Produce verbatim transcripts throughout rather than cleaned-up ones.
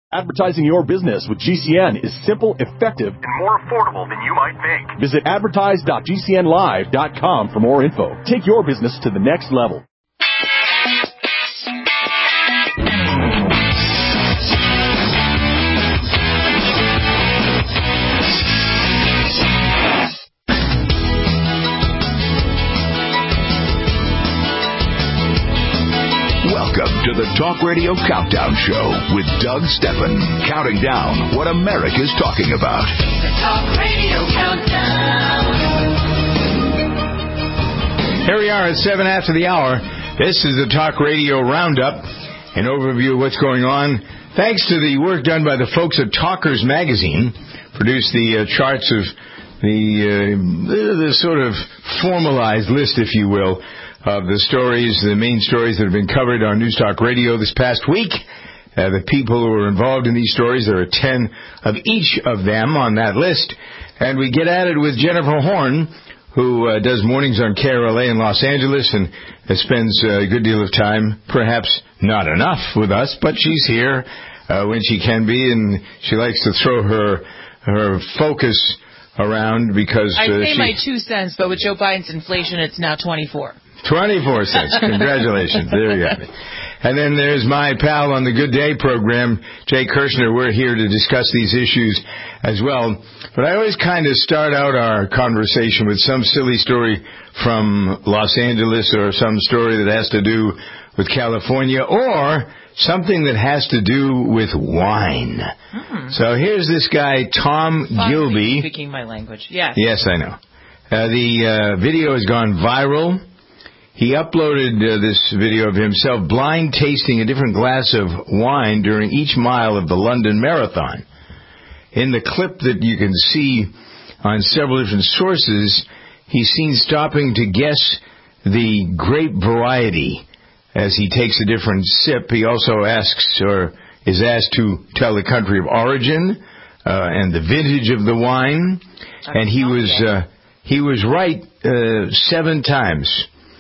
Advertising your business with G C N is simple, effective, and more affordable than you might think. Visit advertise dot g c n live dot com for more info. Take your business to the next level. Welcome to the Talk Radio Countdown Show with Doug Steffen, counting down what America's talking about. The Talk Radio Countdown. Here we are at seven after the hour. This is the Talk Radio Roundup, an overview of what's going on. Thanks to the work done by the folks at Talkers Magazine, produced the uh, charts of the, uh, the the sort of formalized list, if you will, of the stories, the main stories that have been covered on News Talk Radio this past week. Uh, the people who are involved in these stories, there are ten of each of them on that list. And we get at it with Jennifer Horn, who uh, does mornings on K R L A in Los Angeles and uh, spends uh, a good deal of time, perhaps not enough with us, but she's here uh, when she can be, and she likes to throw her her focus around because... I uh, say she, my two cents, but with Joe Biden's inflation, it's now twenty-four. twenty-four cents. Congratulations. There you have it. And then there's my pal on the Good Day program, Jay Kirshner. We're here to discuss these issues as well. But I always kind of start out our conversation with some silly story from Los Angeles or some story that has to do with California or something that has to do with wine. Hmm. So here's this guy, Tom Finally Gilby. Speaking my language. Yes. Yes, I know. Uh, the uh, video has gone viral. He uploaded uh, this video of himself blind tasting a different glass of wine during each mile of the London Marathon. In the clip that you can see on several different sources, he's seen stopping to guess the grape variety as he takes a different sip. He also asks or is asked to tell the country of origin uh, and the vintage of the wine. And he was uh, he was right uh, seven times.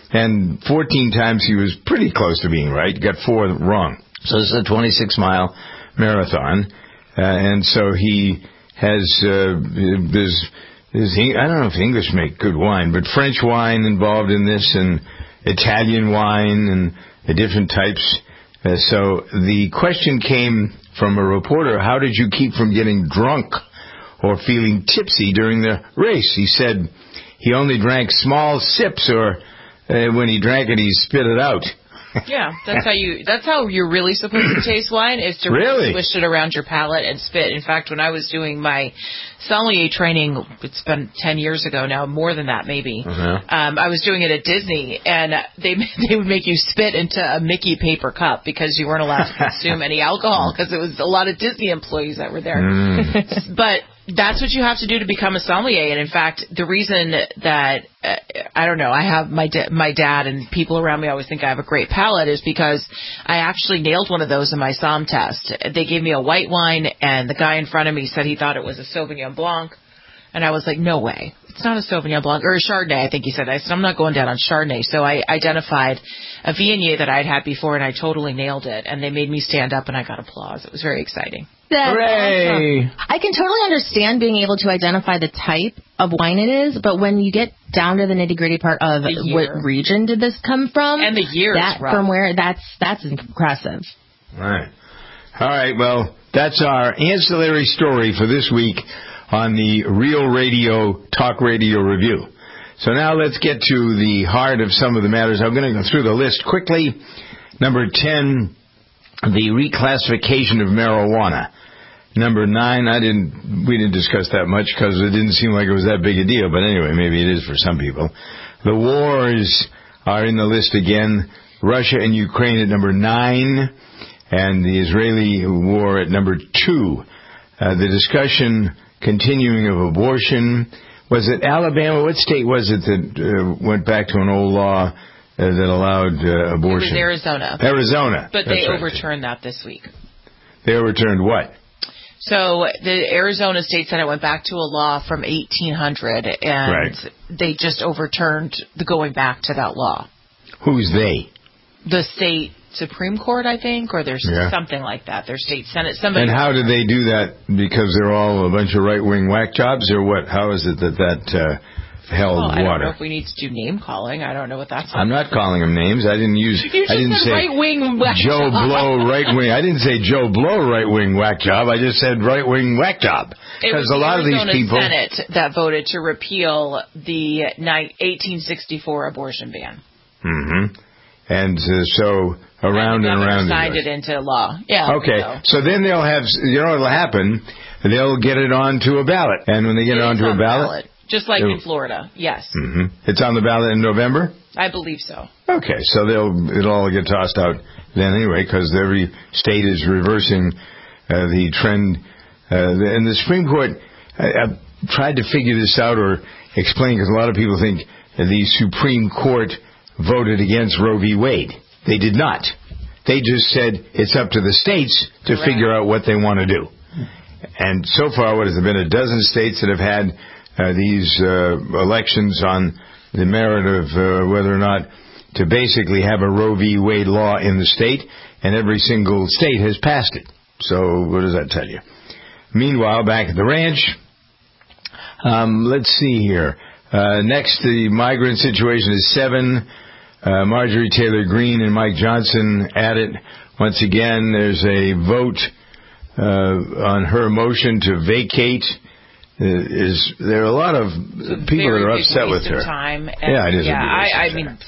And fourteen times he was pretty close to being right. He got four wrong. So this is a twenty-six mile marathon. Uh, and so he has, uh, there's, there's, I don't know if English make good wine, but French wine involved in this and Italian wine and the different types. Uh, so the question came from a reporter, how did you keep from getting drunk or feeling tipsy during the race? He said he only drank small sips or Uh, when he drank it, he spit it out. Yeah, that's how you. That's how you're really supposed to taste wine, is to really swish it around your palate and spit. In fact, when I was doing my sommelier training, it's been ten years ago now, more than that maybe. Uh-huh. Um, I was doing it at Disney, and they they would make you spit into a Mickey paper cup because you weren't allowed to consume any alcohol because it was a lot of Disney employees that were there. Mm. But that's what you have to do to become a sommelier. And in fact, the reason that, uh, I don't know, I have my da- my dad and people around me always think I have a great palate is because I actually nailed one of those in my somm test. They gave me a white wine, and the guy in front of me said he thought it was a Sauvignon Blanc. And I was like, no way. It's not a Sauvignon Blanc. Or a Chardonnay, I think he said. I said, I'm not going down on Chardonnay. So I identified a Viognier that I'd had before, and I totally nailed it. And they made me stand up, and I got applause. It was very exciting. That's Hooray! Awesome. I can totally understand being able to identify the type of wine it is, but when you get down to the nitty-gritty part of what region did this come from, and the year that, from where, that's that's impressive. Right. All right, well, that's our ancillary story for this week on the Real Radio Talk Radio Review. So now let's get to the heart of some of the matters. I'm going to go through the list quickly. Number ten, the reclassification of marijuana. Number nine, I didn't. We didn't discuss that much because it didn't seem like it was that big a deal. But anyway, maybe it is for some people. The wars are in the list again. Russia and Ukraine at number nine, and the Israeli war at number two. Uh, the discussion continuing of abortion. Was it Alabama? What state was it that uh, went back to an old law uh, that allowed uh, abortion? It was Arizona. Arizona. But they right. overturned that this week. They overturned what? So the Arizona State Senate went back to a law from eighteen hundred, and right. they just overturned the going back to that law. Who's they? The state Supreme Court, I think, or there's yeah. something like that. Their state Senate. Somebody. And how do they do that? Because they're all a bunch of right-wing whack jobs, or what? How is it that that uh, held well, I water? I don't know if we need to do name calling. I don't know what that's. I'm not calling them names. I didn't use. You just I didn't said say right-wing whack Joe job. Blow right-wing. I didn't say Joe Blow right-wing whack job. I just said right-wing whack job. Because a lot the of these people. Senate that voted to repeal the eighteen sixty-four abortion ban. Mm-hmm. And uh, so around and, and around. Signed it, it into law. Yeah. Okay. So. so then they'll have. You know what'll happen? They'll get it onto a ballot, and when they get it, it onto a ballot, ballot, just like in Florida, yes. Mm-hmm. It's on the ballot in November. I believe so. Okay, so they'll it'll all get tossed out then anyway, because every state is reversing uh, the trend. Uh, and the Supreme Court, I, I've tried to figure this out or explain, because a lot of people think the Supreme Court voted against Roe v. Wade. They did not. They just said it's up to the states to Correct. figure out what they want to do. And so far, what has there been? A dozen states that have had uh, these uh, elections on the merit of uh, whether or not to basically have a Roe v. Wade law in the state, and every single state has passed it. So what does that tell you? Meanwhile, back at the ranch, um, let's see here. Uh, next, the migrant situation is seven. Uh, Marjorie Taylor Greene and Mike Johnson at it. Once again, there's a vote uh, on her motion to vacate. Uh, is there are a lot of people that are upset with her? Time. Yeah, it is. Yeah, I, I mean,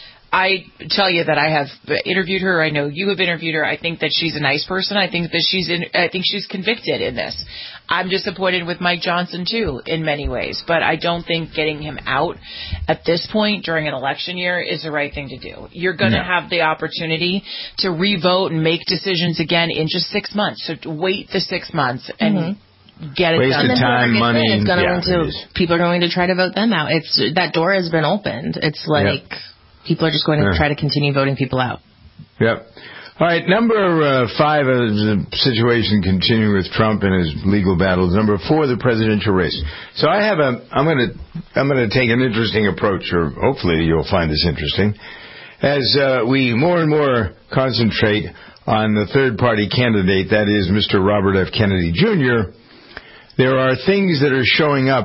I tell you that I have interviewed her. I know you have interviewed her. I think that she's a nice person. I think that she's in, I think she's convicted in this. I'm disappointed with Mike Johnson too, in many ways. But I don't think getting him out at this point during an election year is the right thing to do. You're going to no. have the opportunity to revote and make decisions again in just six months. So wait the six months and. Mm-hmm. Get it Waste done. of time, money. It's going yeah, to, it people are going to try to vote them out. It's that door has been opened. It's like yep. people are just going to yeah. try to continue voting people out. Yep. All right, number uh, five is the situation continuing with Trump and his legal battles. Number four, the presidential race. So I have a, I'm going to, I'm going to take an interesting approach, or hopefully you'll find this interesting, as uh, we more and more concentrate on the third-party candidate, that is Mister Robert F. Kennedy Junior There are things that are showing up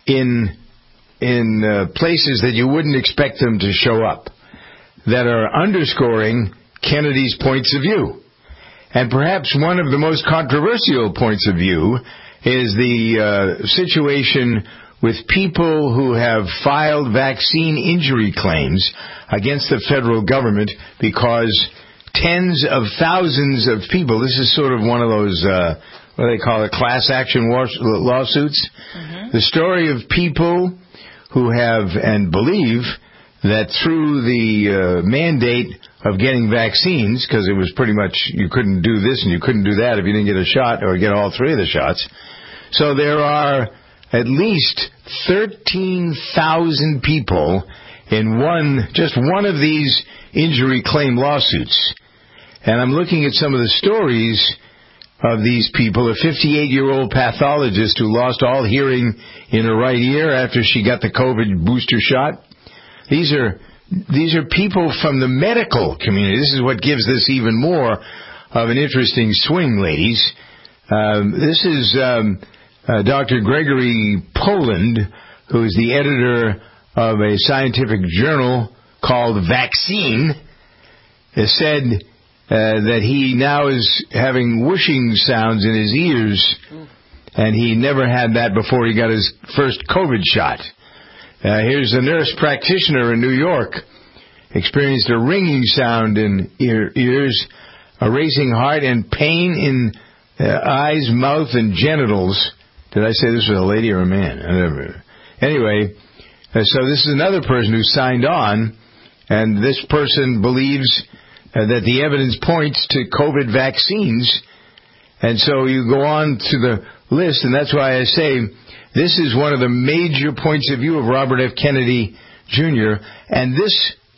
in in uh, places that you wouldn't expect them to show up that are underscoring Kennedy's points of view. And perhaps one of the most controversial points of view is the uh, situation with people who have filed vaccine injury claims against the federal government because tens of thousands of people, this is sort of one of those... Uh, what do they call it, class action lawsuits. Mm-hmm. The story of people who have and believe that through the uh, mandate of getting vaccines, because it was pretty much you couldn't do this and you couldn't do that if you didn't get a shot or get all three of the shots. So there are at least thirteen thousand people in one, just one of these injury claim lawsuits. And I'm looking at some of the stories of these people. A fifty-eight-year-old pathologist who lost all hearing in her right ear after she got the COVID booster shot. These are these are people from the medical community. This is what gives this even more of an interesting swing, ladies. Um, this is um, uh, Doctor Gregory Poland, who is the editor of a scientific journal called Vaccine, has said Uh, that he now is having whooshing sounds in his ears, and he never had that before he got his first COVID shot. Uh, here's a nurse practitioner in New York, experienced a ringing sound in ear, ears, a racing heart, and pain in uh, eyes, mouth, and genitals. Did I say this was a lady or a man? Anyway, uh, so this is another person who signed on, and this person believes Uh, that the evidence points to COVID vaccines. And so you go on to the list, and that's why I say this is one of the major points of view of Robert F. Kennedy Junior And this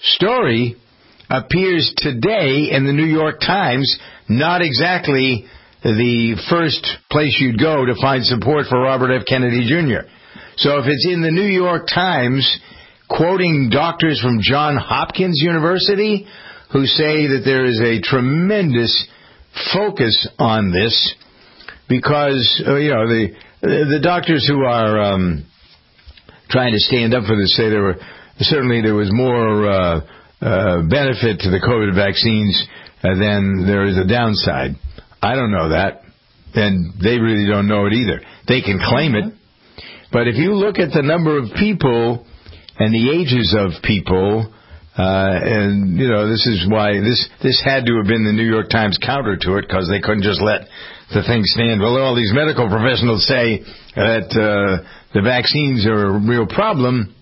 story appears today in the New York Times, not exactly the first place you'd go to find support for Robert F. Kennedy Junior So if it's in the New York Times, quoting doctors from Johns Hopkins University who say that there is a tremendous focus on this because, uh, you know, the the doctors who are um, trying to stand up for this say there were certainly there was more uh, uh, benefit to the COVID vaccines uh, than there is a downside. I don't know that, and they really don't know it either. They can claim it, but if you look at the number of people and the ages of people, uh, and, you know, this is why this this had to have been the New York Times counter to it, because they couldn't just let the thing stand. Well, all these medical professionals say that uh, the vaccines are a real problem.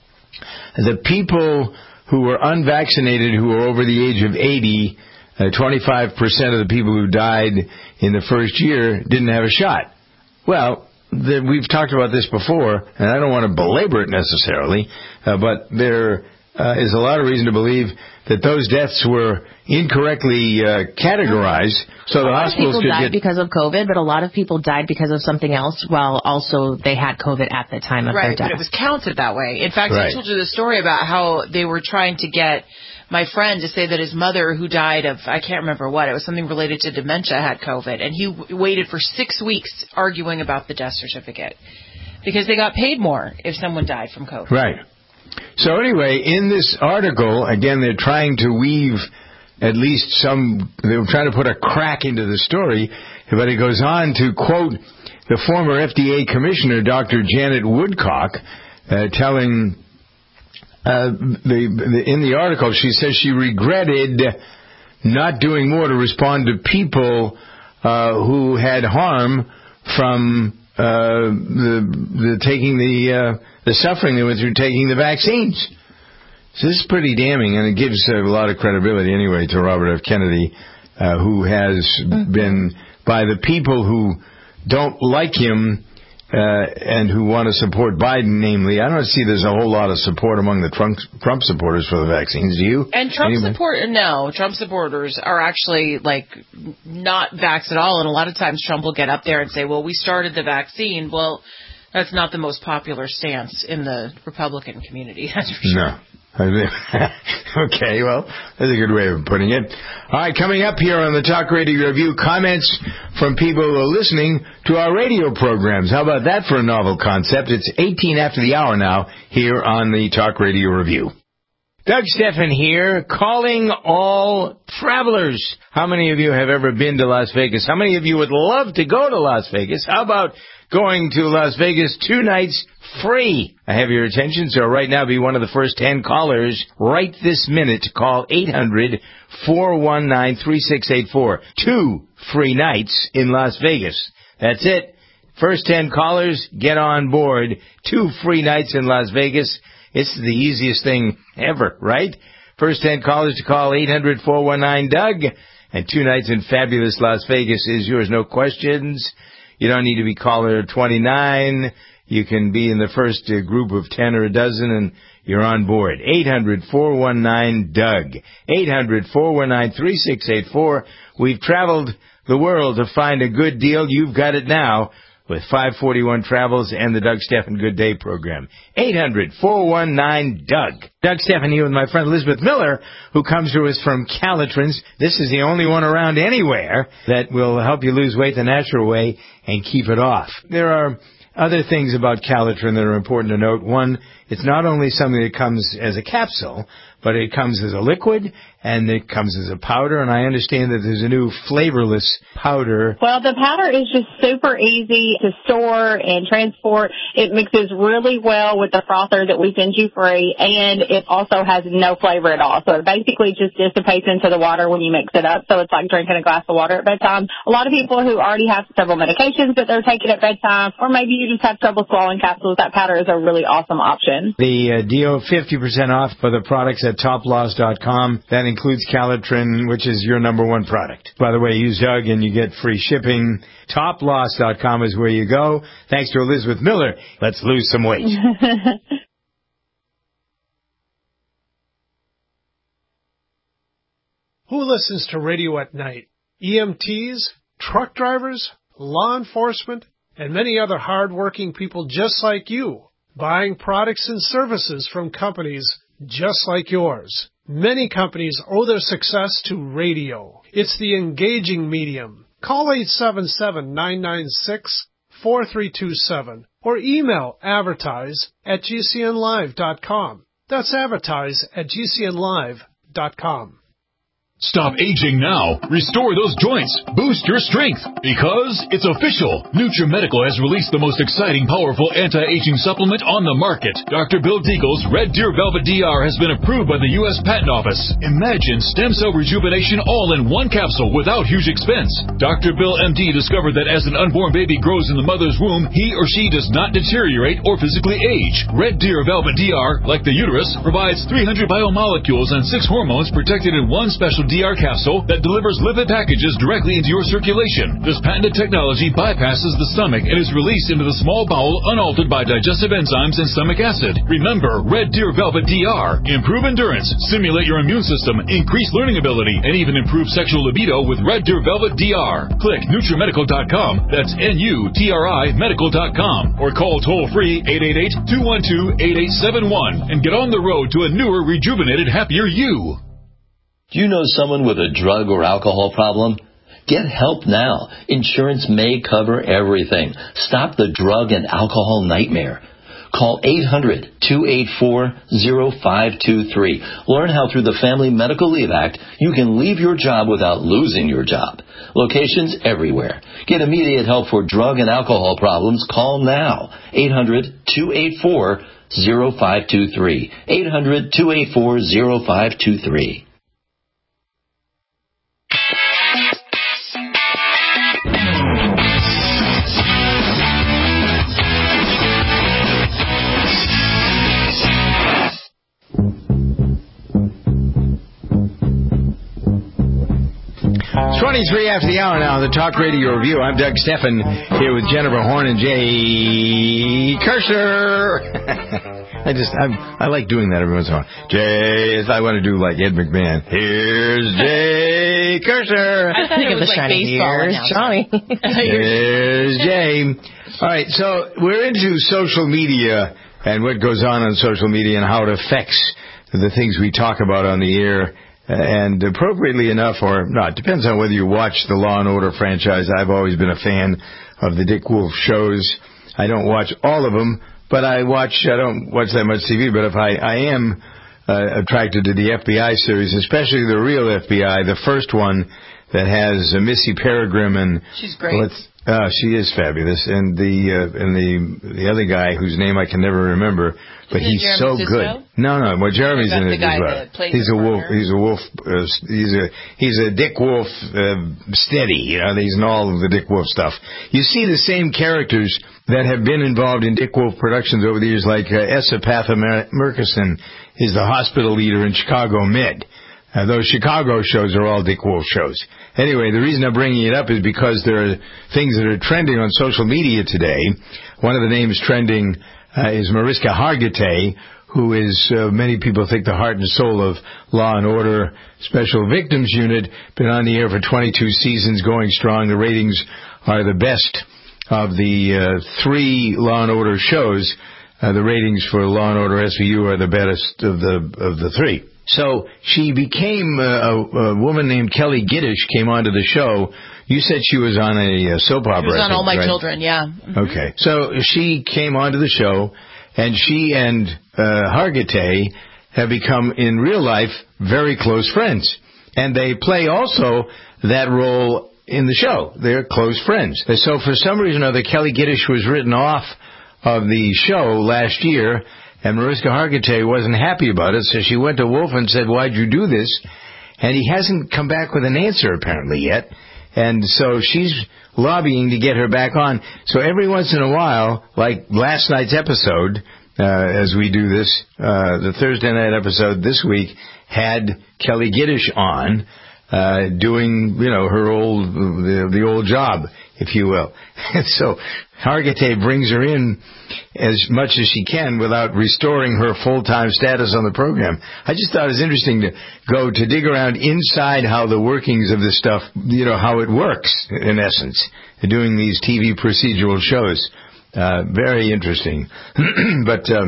The people who were unvaccinated, who were over the age of eighty, uh, twenty-five percent of the people who died in the first year didn't have a shot. Well, the, we've talked about this before, and I don't want to belabor it necessarily, uh, but there uh, is a lot of reason to believe that those deaths were incorrectly uh, categorized, so the hospitals could get... A lot of people died because of COVID, but a lot of people died because of something else, while also they had COVID at the time of right, their death. Right, but it was counted that way. In fact, right. I told you the story about how they were trying to get my friend to say that his mother, who died of, I can't remember what, it was something related to dementia, had COVID, and he w- waited for six weeks arguing about the death certificate because they got paid more if someone died from COVID. Right. So anyway, in this article, again, they're trying to weave at least some, they were trying to put a crack into the story, but it goes on to quote the former F D A commissioner, Doctor Janet Woodcock, uh, telling, uh, the, the, in the article, she says she regretted not doing more to respond to people uh, who had harm from uh, the, the taking the, uh, the suffering they went through taking the vaccines. So this is pretty damning, and it gives a lot of credibility anyway to Robert F. Kennedy, uh, who has mm-hmm. been, by the people who don't like him uh, and who want to support Biden, namely, I don't see there's a whole lot of support among the Trump, Trump supporters for the vaccines. Do you? And Trump Anybody? support no, Trump supporters are actually like not vaxxed at all, and a lot of times Trump will get up there and say, "Well, we started the vaccine." Well, that's not the most popular stance in the Republican community. That's for sure. No. Okay, well, that's a good way of putting it. All right, coming up here on the Talk Radio Review, comments from people who are listening to our radio programs. How about that for a novel concept? It's eighteen after the hour now here on the Talk Radio Review. Doug Steffen here, calling all travelers. How many of you have ever been to Las Vegas? How many of you would love to go to Las Vegas? How about going to Las Vegas two nights free? I have your attention, so right now be one of the first ten callers right this minute to call eight hundred, four one nine, three six eight four. Two free nights in Las Vegas. That's it. First ten callers, get on board. Two free nights in Las Vegas. It's the easiest thing ever, right? First ten callers to call eight hundred, four one nine, Doug. And two nights in fabulous Las Vegas is yours, no questions. You don't need to be caller twenty-nine. You can be in the first uh, group of ten or a dozen, and you're on board. eight hundred, four one nine, Doug. eight hundred, four one nine, three six eight four. We've traveled the world to find a good deal. You've got it now with five forty-one Travels and the Doug Steffen Good Day program. eight hundred, four one nine, Doug. Doug Steffen here with my friend Elizabeth Miller, who comes to us from Caltrans. This is the only one around anywhere that will help you lose weight the natural way and keep it off. There are other things about Caltrin that are important to note. One, it's not only something that comes as a capsule, but it comes as a liquid, and it comes as a powder, and I understand that there's a new flavorless powder. Well, the powder is just super easy to store and transport. It mixes really well with the frother that we send you free, and it also has no flavor at all. So it basically just dissipates into the water when you mix it up, so it's like drinking a glass of water at bedtime. A lot of people who already have several medications that they're taking at bedtime, or maybe you just have trouble swallowing capsules, that powder is a really awesome option. The uh, deal, fifty percent off for the products at top loss dot com. That includes Caltrin, which is your number one product. By the way, use Doug and you get free shipping. top loss dot com is where you go. Thanks to Elizabeth Miller. Let's lose some weight. Who listens to radio at night? E M Ts, truck drivers, law enforcement, and many other hard-working people just like you, buying products and services from companies just like yours. Many companies owe their success to radio. It's the engaging medium. Call eight seven seven, nine nine six, four three two seven or email advertise at g c n live dot com. That's advertise at g c n live dot com. Stop aging now. Restore those joints. Boost your strength. Because it's official. NutriMedical has released the most exciting, powerful anti-aging supplement on the market. Doctor Bill Deagle's Red Deer Velvet D R has been approved by the U S Patent Office. Imagine stem cell rejuvenation all in one capsule without huge expense. Doctor Bill M D discovered that as an unborn baby grows in the mother's womb, he or she does not deteriorate or physically age. Red Deer Velvet D R, like the uterus, provides three hundred biomolecules and six hormones protected in one special D R capsule that delivers lipid packages directly into your circulation. This patented technology bypasses the stomach and is released into the small bowel unaltered by digestive enzymes and stomach acid. Remember, Red Deer Velvet D R. Improve endurance, stimulate your immune system, increase learning ability, and even improve sexual libido with Red Deer Velvet D R. Click NutriMedical dot com. That's N U T R I medical dot com. Or call toll-free eight eight eight, two one two, eight eight seven one and get on the road to a newer, rejuvenated, happier you. Do you know someone with a drug or alcohol problem? Get help now. Insurance may cover everything. Stop the drug and alcohol nightmare. Call eight hundred, two eight four, zero five two three. Learn how through the Family Medical Leave Act you can leave your job without losing your job. Locations everywhere. Get immediate help for drug and alcohol problems. Call now. eight hundred, two eight four, zero five two three. eight hundred, two eight four, zero five two three. twenty-three after the hour now, the Talk Radio Review. I'm Doug Steffen, here with Jennifer Horn and Jay Kirscher. I just, I'm, I like doing that every once in a while. Jay, I want to do like Ed McMahon. Here's Jay Kirscher. I thought it was like baseball. Here's Johnny. Here's Jay. All right, so we're into social media and what goes on on social media and how it affects the things we talk about on the air. And appropriately enough, or not, depends on whether you watch the Law and Order franchise. I've always been a fan of the Dick Wolf shows. I don't watch all of them, but I watch, I don't watch that much T V, but if I, I am uh, attracted to the F B I series, especially the real F B I, the first one that has uh, Missy Peregrine and... She's great. Uh, she is fabulous. And the uh, and the the other guy whose name I can never remember, but Isn't he's Jeremy so Sisko? good. No, no, well, Jeremy's in it the guy as well. that plays He's a the wolf. partner. He's a wolf. Uh, he's a he's a Dick Wolf uh, steady. You know, he's in all of the Dick Wolf stuff. You see the same characters that have been involved in Dick Wolf productions over the years, like uh, Essa Patha Murkison is the hospital leader in Chicago Med. Uh, those Chicago shows are all Dick Wolf shows. Anyway, the reason I'm bringing it up is because there are things that are trending on social media today. One of the names trending uh, is Mariska Hargitay, who is, uh, many people think, the heart and soul of Law and Order Special Victims Unit. Been on the air for twenty-two seasons, going strong. The ratings are the best of the uh, three Law and Order shows. Uh, the ratings for Law and Order S V U are the best of the of the three. So she became uh, a, a woman named Kelly Giddish came onto the show. You said she was on a, a soap opera. She was on think, All My right? Children, yeah. Mm-hmm. Okay. So she came onto the show, and she and uh, Hargitay have become, in real life, very close friends. And they play also that role in the show. They're close friends. And so for some reason or other, Kelly Giddish was written off of the show last year, and Mariska Hargitay wasn't happy about it, so she went to Wolf and said, why'd you do this? And he hasn't come back with an answer, apparently, yet. And so she's lobbying to get her back on. So every once in a while, like last night's episode, uh, as we do this, uh, the Thursday night episode this week had Kelly Giddish on, uh, doing, you know, her old, the, the old job, if you will. And so Hargitay brings her in as much as she can without restoring her full-time status on the program. I just thought it was interesting to go to dig around inside how the workings of this stuff, you know, how it works, in essence, doing these T V procedural shows. Uh, very interesting. But um,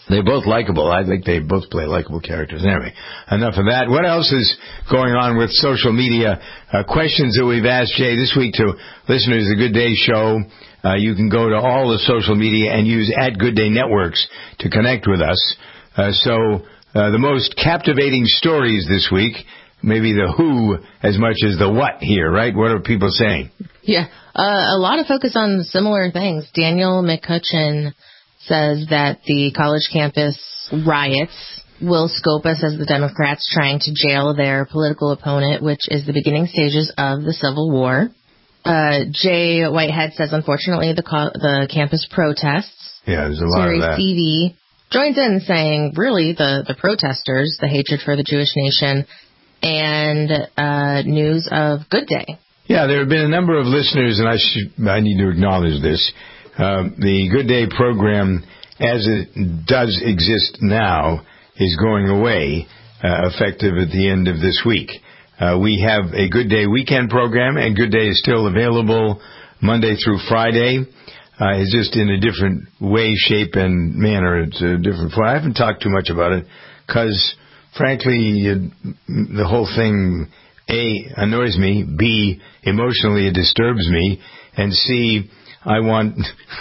They're both likable. I think they both play likable characters. Anyway, enough of that. What else is going on with social media? Uh, questions that we've asked, Jay, this week to listeners of the Good Day Show. Uh, you can go to all the social media and use at Good Day Networks to connect with us. Uh, so uh, the most captivating stories this week, maybe the who as much as the what here, right? What are people saying? Yeah, uh, a lot of focus on similar things. Daniel McCutcheon says that the college campus riots will scope us as the Democrats trying to jail their political opponent, which is the beginning stages of the Civil War. Uh, Jay Whitehead says, unfortunately, the co- the campus protests. Yeah, there's a lot Terry of that. C V joins in saying, really, the, the protesters, the hatred for the Jewish nation, and uh, news of Good Day. Yeah, there have been a number of listeners, and I should I need to acknowledge this. Uh, the Good Day program, as it does exist now, is going away, uh, effective at the end of this week. Uh, we have a Good Day weekend program, and Good Day is still available Monday through Friday. Uh, it's just in a different way, shape, and manner. It's a different form. I haven't talked too much about it because, frankly, it, the whole thing, A, annoys me, B, emotionally it disturbs me, and C, I want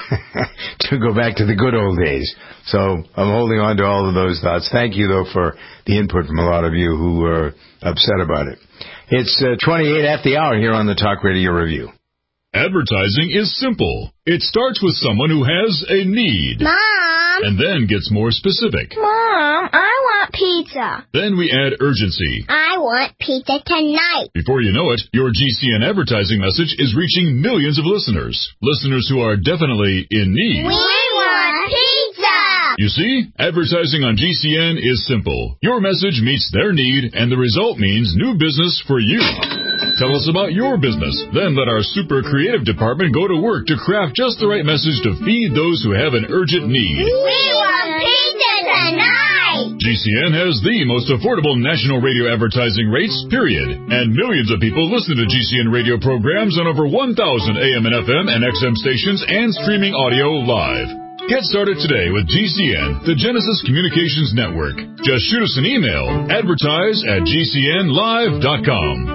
to go back to the good old days. So I'm holding on to all of those thoughts. Thank you, though, for the input from a lot of you who are upset about it. It's uh, twenty-eight at the hour here on the Talk Radio Review. Advertising is simple. It starts with someone who has a need. Mom! And then gets more specific. Mom, I want pizza. Then we add urgency. I want pizza tonight. Before you know it, your G C N advertising message is reaching millions of listeners. Listeners who are definitely in need. We want pizza! You see, advertising on G C N is simple. Your message meets their need, and the result means new business for you. Tell us about your business. Then let our super creative department go to work to craft just the right message to feed those who have an urgent need. We want pizza tonight! G C N has the most affordable national radio advertising rates, period. And millions of people listen to G C N radio programs on over one thousand A M and F M and X M stations and streaming audio live. Get started today with G C N, the Genesis Communications Network. Just shoot us an email, advertise at G C N live dot com.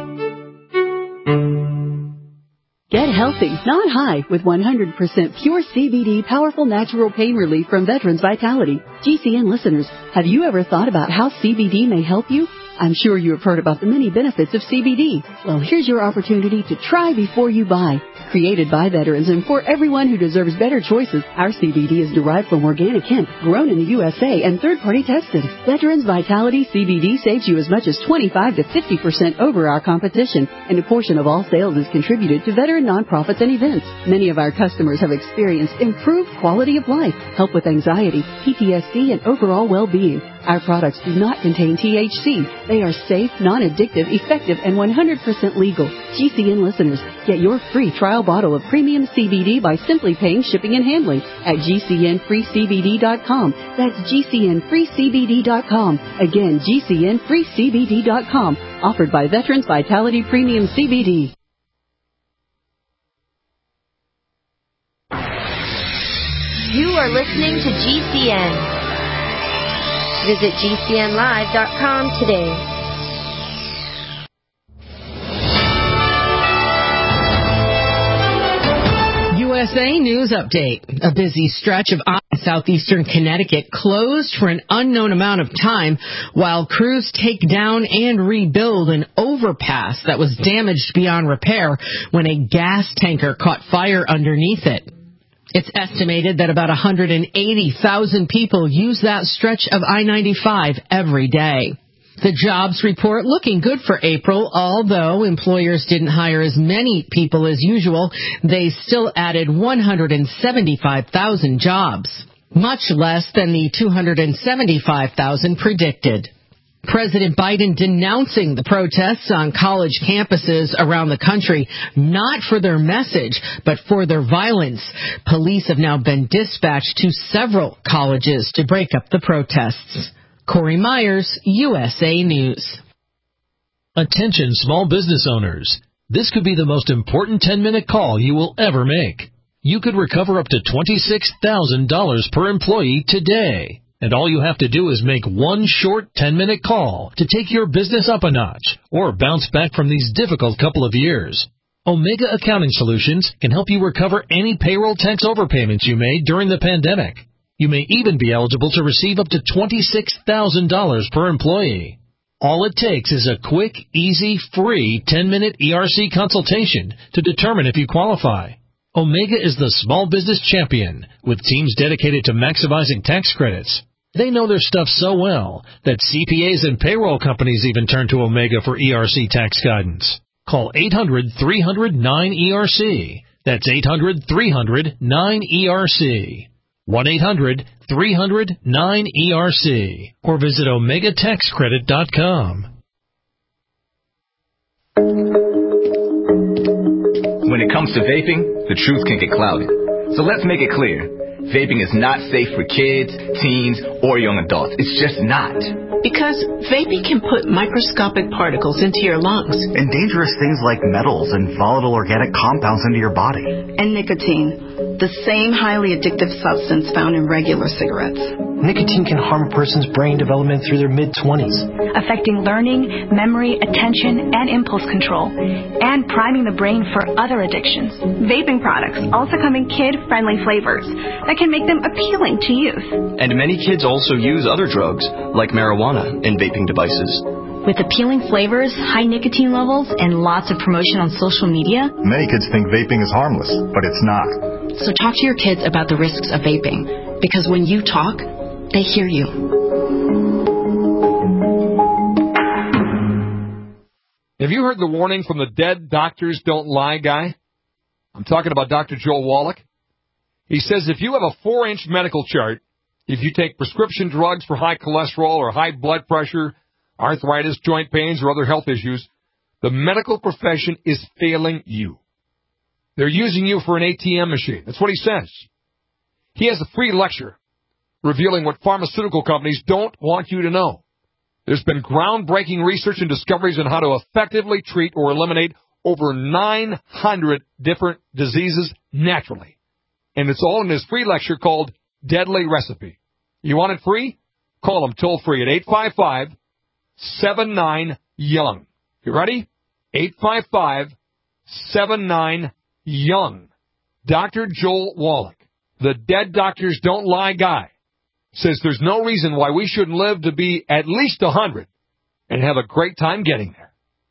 Get healthy, not high, with one hundred percent pure C B D powerful natural pain relief from Veterans Vitality. G C N listeners, have you ever thought about how C B D may help you? I'm sure you have heard about the many benefits of C B D. Well, here's your opportunity to try before you buy. Created by veterans and for everyone who deserves better choices, our C B D is derived from organic hemp, grown in the U S A, and third-party tested. Veterans Vitality C B D saves you as much as twenty-five to fifty percent over our competition, and a portion of all sales is contributed to veteran nonprofits and events. Many of our customers have experienced improved quality of life, help with anxiety, P T S D, and overall well-being. Our products do not contain T H C. They are safe, non-addictive, effective, and one hundred percent legal. G C N listeners, get your free trial bottle of premium C B D by simply paying shipping and handling at G C N free C B D dot com. That's G C N free C B D dot com. Again, G C N free C B D dot com. Offered by Veterans Vitality Premium C B D. You are listening to G C N. Visit G C N live dot com today. U S A News Update. A busy stretch of southeastern Connecticut closed for an unknown amount of time while crews take down and rebuild an overpass that was damaged beyond repair when a gas tanker caught fire underneath it. It's estimated that about one hundred eighty thousand people use that stretch of I ninety-five every day. The jobs report looking good for April, although employers didn't hire as many people as usual. They still added one hundred seventy-five thousand jobs, much less than the two hundred seventy-five thousand predicted. President Biden denouncing the protests on college campuses around the country, not for their message, but for their violence. Police have now been dispatched to several colleges to break up the protests. Corey Myers, U S A News. Attention small business owners. This could be the most important ten-minute call you will ever make. You could recover up to twenty-six thousand dollars per employee today. And all you have to do is make one short ten-minute call to take your business up a notch or bounce back from these difficult couple of years. Omega Accounting Solutions can help you recover any payroll tax overpayments you made during the pandemic. You may even be eligible to receive up to twenty-six thousand dollars per employee. All it takes is a quick, easy, free ten-minute E R C consultation to determine if you qualify. Omega is the small business champion with teams dedicated to maximizing tax credits. They know their stuff so well that C P As and payroll companies even turn to Omega for E R C tax guidance. Call eight hundred, three hundred, nine E R C. That's eight hundred, three hundred, nine E R C. one eight hundred, three hundred, nine E R C. Or visit omega tax credit dot com. When it comes to vaping, the truth can get clouded. So let's make it clear. Vaping is not safe for kids, teens, or young adults. It's just not. Because vaping can put microscopic particles into your lungs. And dangerous things like metals and volatile organic compounds into your body. And nicotine, the same highly addictive substance found in regular cigarettes. Nicotine can harm a person's brain development through their mid-twenties, affecting learning, memory, attention, and impulse control, and priming the brain for other addictions. Vaping products also come in kid-friendly flavors that can make them appealing to youth. And many kids also use other drugs, like marijuana, in vaping devices. With appealing flavors, high nicotine levels, and lots of promotion on social media, many kids think vaping is harmless, but it's not. So talk to your kids about the risks of vaping, because when you talk, they hear you. Have you heard the warning from the Dead Doctors Don't Lie guy? I'm talking about Doctor Joel Wallach. He says if you have a four-inch medical chart, if you take prescription drugs for high cholesterol or high blood pressure, arthritis, joint pains, or other health issues, the medical profession is failing you. They're using you for an A T M machine. That's what he says. He has a free lecture revealing what pharmaceutical companies don't want you to know. There's been groundbreaking research and discoveries on how to effectively treat or eliminate over nine hundred different diseases naturally. And it's all in this free lecture called Deadly Recipe. You want it free? Call them toll free at eight five five, seven nine, young. You ready? eight five five, seven nine, young. Doctor Joel Wallach, the Dead Doctors Don't Lie guy, says there's no reason why we shouldn't live to be at least one hundred and have a great time getting there.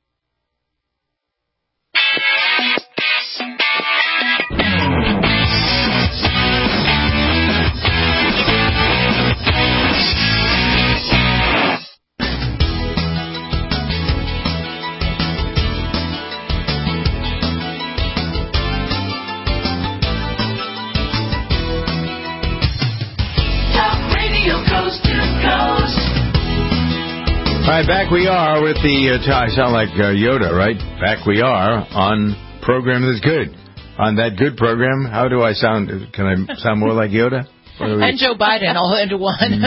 All right, back we are with the, uh, I sound like uh, Yoda, right? Back we are on Program That's Good. On that good program, how do I sound? Can I sound more like Yoda? And Joe Biden all into one.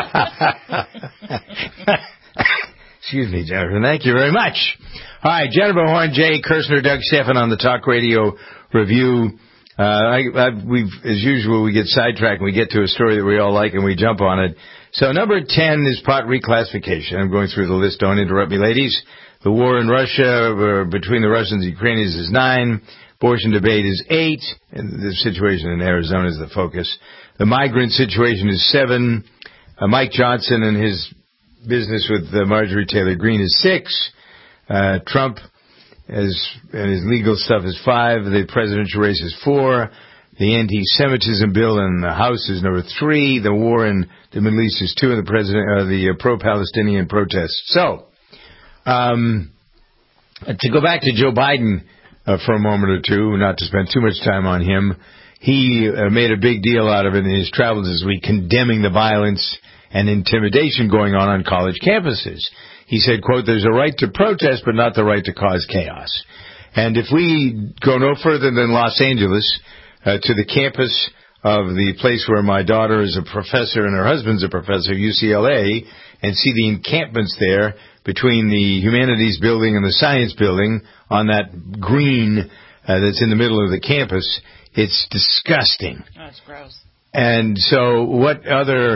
Excuse me, Jennifer. Thank you very much. All right, Jennifer Horn, Jay Kirshner, Doug Stephan on the Talk Radio Review. Uh, I, I, we've, as usual, we get sidetracked and we get to a story that we all like and we jump on it. So number ten is pot reclassification. I'm going through the list. Don't interrupt me, ladies. The war in Russia, uh, between the Russians and Ukrainians, is nine. Abortion debate is eight. And the situation in Arizona is the focus. The migrant situation is seven. Uh, Mike Johnson and his business with uh, Marjorie Taylor Greene is six. Uh, Trump as, and his legal stuff is five. The presidential race is four. The anti-Semitism bill in the House is number three. The war in the Middle East is two. And the president, uh, the uh, pro-Palestinian protests. So, um, to go back to Joe Biden uh, for a moment or two, not to spend too much time on him, he uh, made a big deal out of it in his travels this week, condemning the violence and intimidation going on on college campuses. He said, quote, "There's a right to protest, but not the right to cause chaos." And if we go no further than Los Angeles, Uh, to the campus of the place where my daughter is a professor and her husband's a professor, U C L A, and see the encampments there between the humanities building and the science building on that green uh, that's in the middle of the campus, it's disgusting. Oh, it's gross. And so what other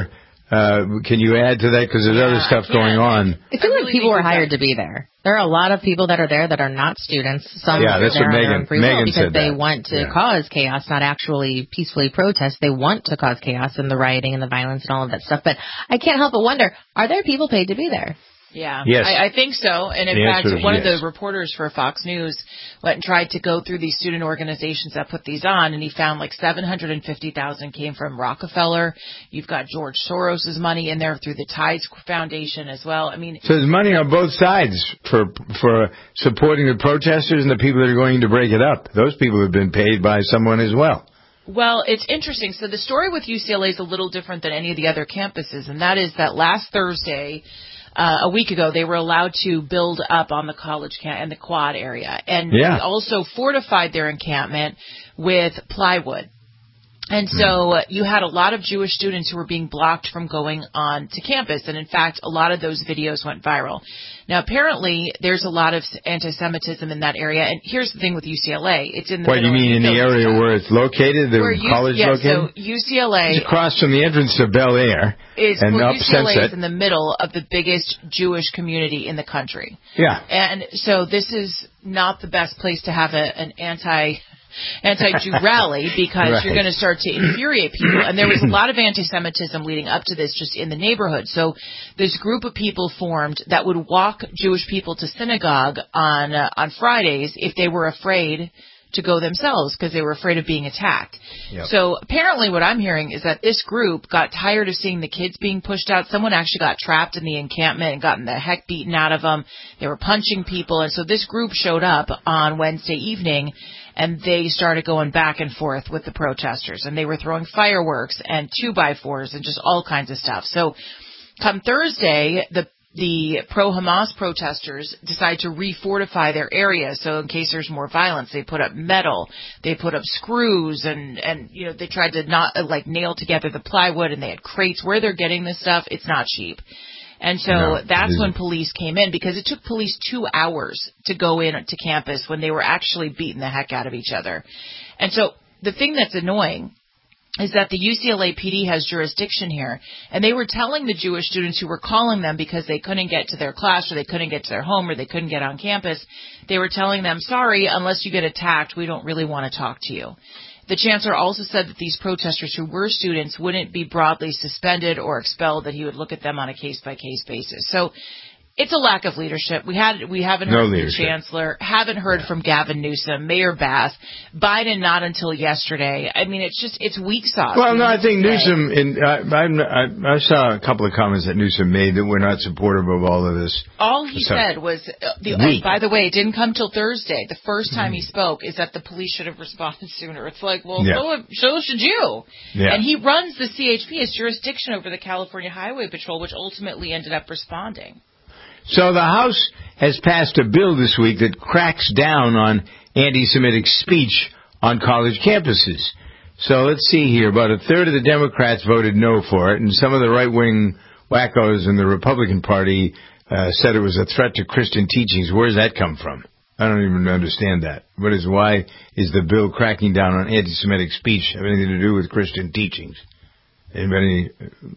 Uh, can you add to that? Because there's Yeah, other stuff I can. going on. It feels like people were hired to be there. There are a lot of people that are there that are not students. Some Yeah, are that's there what on their Megan- own free will Megan because said they that. want to Yeah. cause chaos, not actually peacefully protest. They want to cause chaos and the rioting and the violence and all of that stuff. But I can't help but wonder, are there people paid to be there? Yeah, Yes. I, I think so. And in The fact, answer is one yes. of the reporters for Fox News went and tried to go through these student organizations that put these on, and he found like seven hundred fifty thousand came from Rockefeller. You've got George Soros's money in there through the Tides Foundation as well. I mean, So there's money on both sides for for supporting the protesters and the people that are going to break it up. Those people have been paid by someone as well. well, it's interesting. So the story with U C L A is a little different than any of the other campuses, and that is that last Thursday, Uh, a week ago, they were allowed to build up on the college camp and the quad area. And Yeah. they also fortified their encampment with plywood. And so uh, you had a lot of Jewish students who were being blocked from going on to campus. And in fact, a lot of those videos went viral. Now, apparently, there's a lot of anti-Semitism in that area. And here's the thing with U C L A. It's in the What, you middle mean of in the Building area stuff. where it's located, the Where U- college yeah, located? so U C L A It's across from the entrance to Bel Air is and well, up U C L A Sunset. is in the middle of the biggest Jewish community in the country. Yeah. And so this is not the best place to have a, an anti anti-Jew rally because Right. you're going to start to infuriate people. And there was a lot of anti-Semitism leading up to this just in the neighborhood. So this group of people formed that would walk Jewish people to synagogue on uh, on Fridays if they were afraid to go themselves because they were afraid of being attacked. Yep. So apparently what I'm hearing is that this group got tired of seeing the kids being pushed out. Someone actually got trapped in the encampment and gotten the heck beaten out of them. They were punching people. And so this group showed up on Wednesday evening and they started going back and forth with the protesters. And they were throwing fireworks and two-by-fours and just all kinds of stuff. So come Thursday, the the pro-Hamas protesters decide to refortify their area. So in case there's more violence, they put up metal, they put up screws, and, and you know, they tried to not like nail together the plywood, and they had crates. Where they're getting this stuff, it's not cheap. And so No, that's it when isn't. police came in because it took police two hours to go in to campus when they were actually beating the heck out of each other. And so the thing that's annoying is that the U C L A P D has jurisdiction here, and they were telling the Jewish students who were calling them because they couldn't get to their class or they couldn't get to their home or they couldn't get on campus, they were telling them, sorry, unless you get attacked, we don't really want to talk to you. The chancellor also said that these protesters who were students wouldn't be broadly suspended or expelled, that he would look at them on a case-by-case basis. So it's a lack of leadership. We had we haven't No heard from leadership. the chancellor, haven't heard from Gavin Newsom, Mayor Bass, Biden not until yesterday. I mean, it's just it's weak sauce. Well, no, I Needless think to say. Newsom. In, I, I'm- I, I saw a couple of comments that Newsom made that were not supportive of all of this. All he So- said was, uh, the, Weak. and by the way, it didn't come till Thursday. The first time he spoke is that the police should have responded sooner. It's like, well, Yeah. so, so should you. Yeah. And he runs the C H P, his jurisdiction over the California Highway Patrol, which ultimately ended up responding. So the House has passed a bill this week that cracks down on anti-Semitic speech on college campuses. So let's see here. About a third of the Democrats voted no for it, and some of the right-wing wackos in the Republican Party uh, said it was a threat to Christian teachings. Where does that come from? I don't even understand that. What is why is the bill cracking down on anti-Semitic speech have anything to do with Christian teachings? Anybody?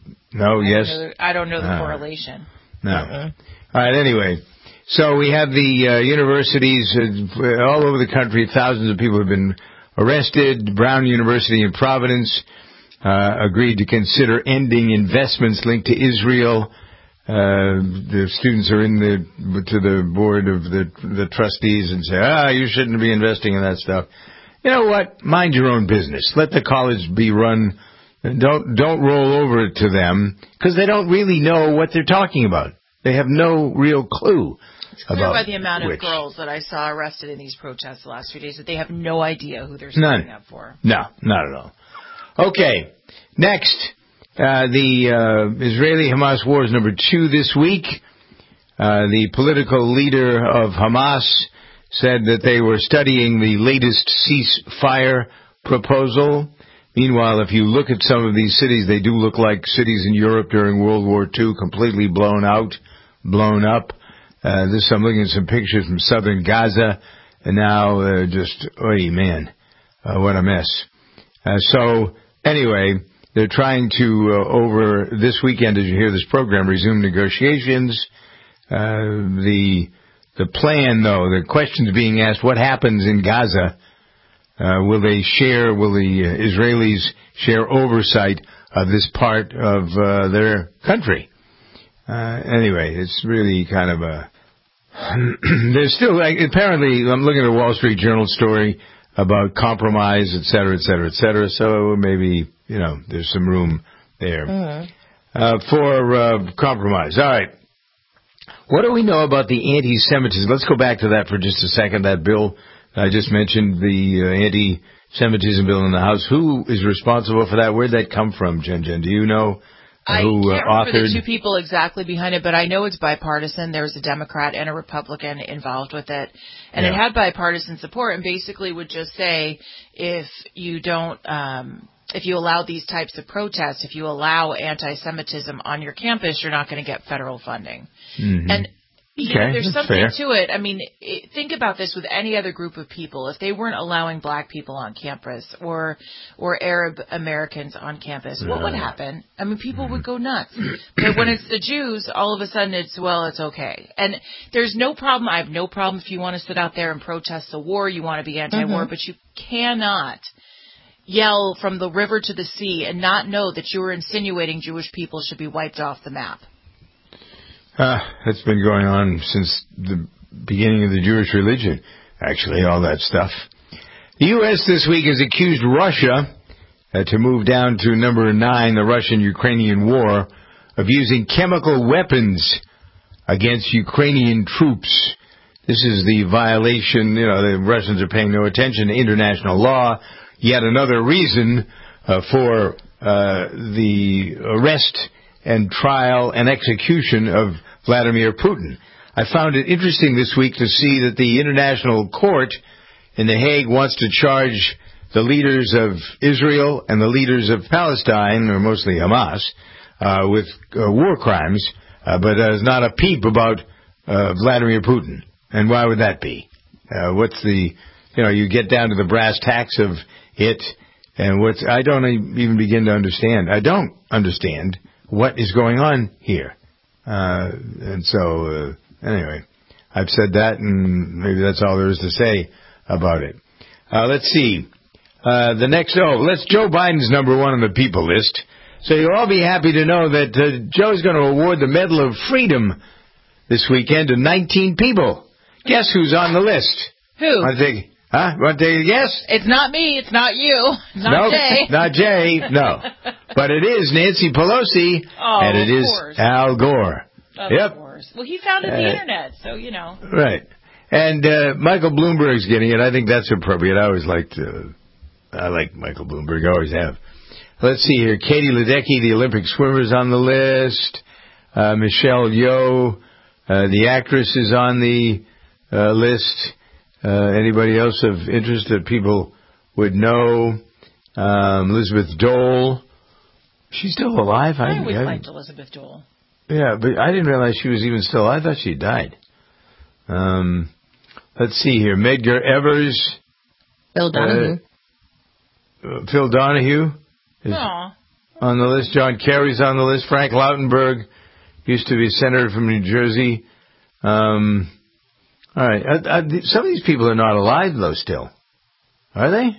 No? I Yes? don't know the, I don't know the Ah. correlation. No. All right, anyway. So we have the uh, universities uh, all over the country. Thousands of people have been arrested. Brown University in Providence uh, agreed to consider ending investments linked to Israel. Uh, the students are in the to the board of the the trustees and say, ah, you shouldn't be investing in that stuff. You know what? Mind your own business. Let the college be run. Don't don't roll over it to them because they don't really know what they're talking about. They have no real clue It's clear about by the amount which. of girls that I saw arrested in these protests the last few days that they have no idea who they're None. standing up for. No, not at all. Okay, next, uh, the uh, Israeli-Hamas war is number two this week. Uh, the political leader of Hamas said that they were studying the latest ceasefire proposal. Meanwhile, if you look at some of these cities, they do look like cities in Europe during World War Two, completely blown out, blown up. Uh, this, I'm looking at some pictures from southern Gaza, and now uh, just, oy, man, uh, what a mess. Uh, so, anyway, they're trying to, uh, over this weekend, as you hear this program, resume negotiations. Uh, the the plan, though, the questions being asked, what happens in Gaza? Uh, will they share, will the uh, Israelis share oversight of this part of uh, their country? Uh, anyway, it's really kind of a... There's still, like, apparently, I'm looking at a Wall Street Journal story about compromise, et cetera, et cetera, et cetera, so maybe, you know, there's some room there mm-hmm. uh, for uh, compromise. All right. What do we know about the anti-Semitism? Let's go back to that for just a second, that bill I just mentioned, the uh, anti-Semitism bill in the House. Who is responsible for that? Where'd that come from, Jen Jen? Do you know uh, I who uh, can't authored? remember the two people exactly behind it, but I know it's bipartisan. There was a Democrat and a Republican involved with it. And yeah. it had bipartisan support and basically would just say if you don't... Um, if you allow these types of protests, if you allow anti-Semitism on your campus, you're not going to get federal funding. Mm-hmm. And you okay, know, there's something fair. to it. I mean, it, think about this with any other group of people. If they weren't allowing black people on campus or or Arab Americans on campus, what would happen? I mean, people would go nuts. But when it's the Jews, all of a sudden it's, well, it's okay. And there's no problem. I have no problem if you want to sit out there and protest the war, you want to be anti-war, mm-hmm. but you cannot yell from the river to the sea and not know that you are insinuating Jewish people should be wiped off the map. Uh, that's been going on since the beginning of the Jewish religion, actually, all that stuff. The U S this week has accused Russia uh, to move down to number nine, the Russian-Ukrainian war, of using chemical weapons against Ukrainian troops. This is the violation, you know, the Russians are paying no attention to international law. Yet another reason uh, for uh, the arrest and trial and execution of Vladimir Putin. I found it interesting this week to see that the International Court in The Hague wants to charge the leaders of Israel and the leaders of Palestine, or mostly Hamas, uh, with uh, war crimes, uh, but there's not a peep about uh, Vladimir Putin. And why would that be? Uh, what's the, you know, you get down to the brass tacks of it, and what's, I don't even begin to understand. I don't understand what is going on here. Uh, and so, uh, anyway, I've said that, and maybe that's all there is to say about it. Uh, let's see. Uh, the next, oh, let's, Joe Biden's number one on the people list. So you'll all be happy to know that uh, Joe's going to award the Medal of Freedom this weekend to nineteen people. Guess who's on the list? Who? I think. Huh? Want to take a guess? It's not me. It's not you. Not nope, Jay. Not Jay. No. But it is Nancy Pelosi. Oh, and it is course. Al Gore. Of yep. course. Well, he founded the uh, Internet, so, you know. Right. And uh, Michael Bloomberg's getting it. I think that's appropriate. I always liked, uh, I like Michael Bloomberg. I always have. Let's see here. Katie Ledecky, the Olympic swimmer, is on the list. Uh, Michelle Yeoh, uh, the actress, is on the uh, list. Uh, anybody else of interest that people would know? Um, Elizabeth Dole. She's still alive? I, I always I, liked Elizabeth Dole. Yeah, but I didn't realize she was even still alive. I thought she died. Um, let's see here. Medgar Evers. Phil Donahue. Uh, Phil Donahue is Aww. on the list. John Kerry's on the list. Frank Lautenberg used to be a senator from New Jersey. Um... All right. Uh, uh, some of these people are not alive, though, still. Are they?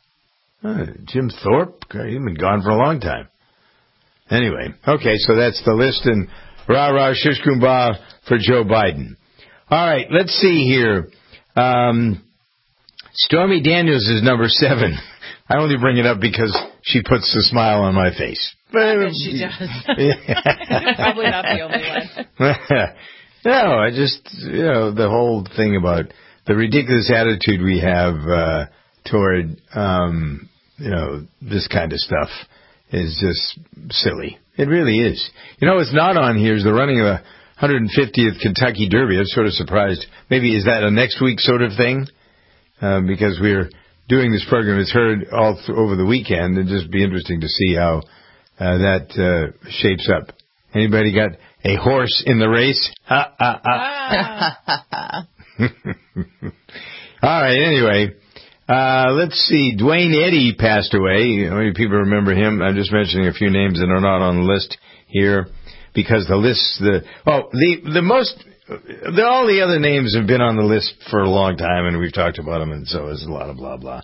Uh, Jim Thorpe? God, he's been gone for a long time. Anyway. Okay, so that's the list, and rah-rah, shish kumbah for Joe Biden. All right, let's see here. Um, Stormy Daniels is number seven. I only bring it up because she puts the smile on my face. I bet she does. Probably not the only one. No, I just, you know, the whole thing about the ridiculous attitude we have uh, toward, um, you know, this kind of stuff is just silly. It really is. You know, what's not on here is the running of the one hundred fiftieth Kentucky Derby. I'm sort of surprised. Maybe is that a next week sort of thing? Uh, because we're doing this program. It's heard all th- over the weekend. It'd just be interesting to see how uh, that uh, shapes up. Anybody got a horse in the race? Ha, ha, ha. Ah. All right, anyway. Uh, let's see. Dwayne Eddy passed away. How many people remember him? I'm just mentioning a few names that are not on the list here because the list, the, oh, the, the most, the, all the other names have been on the list for a long time and we've talked about them and so is a lot of blah, blah.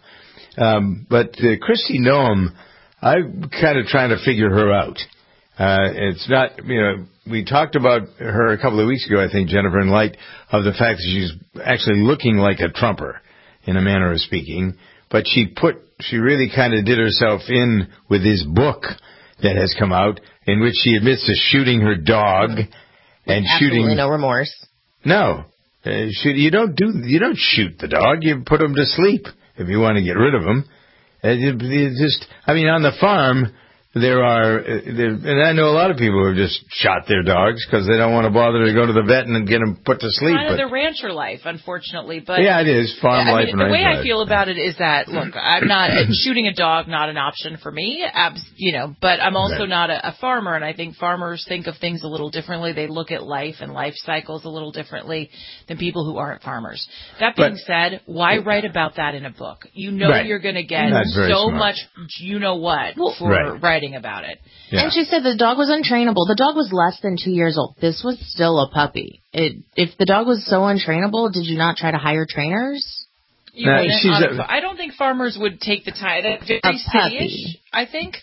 Um, but uh, Kristi Noem, I'm kind of trying to figure her out. Uh, it's not, you know, we talked about her a couple of weeks ago, I think, Jennifer, in light of the fact that she's actually looking like a Trumper, in a manner of speaking. But she put, she really kind of did herself in with this book that has come out, in which she admits to shooting her dog and Absolutely shooting. no remorse. No, uh, shoot, you don't do, you don't shoot the dog. You put him to sleep if you want to get rid of him. Uh, it, it just, I mean, on the farm. There are, there, and I know a lot of people who have just shot their dogs because they don't want to bother to go to the vet and get them put to sleep. Kind of but, the rancher life, unfortunately. But yeah, it is farm I life. Mean, and the way life. I feel about it is that, look, I'm not shooting a dog, not an option for me, abs, you know. But I'm also right. not a, a farmer, and I think farmers think of things a little differently. They look at life and life cycles a little differently than people who aren't farmers. That being but, said, why write about that in a book? You know right. you're going to get so smart. much, you know what, for right. writing about it. Yeah. And she said the dog was untrainable. The dog was less than two years old. This was still a puppy. It, if the dog was so untrainable, did you not try to hire trainers? You uh, wouldn't she's on a, a, I don't think farmers would take the time. That's very a puppy. city-ish, I think.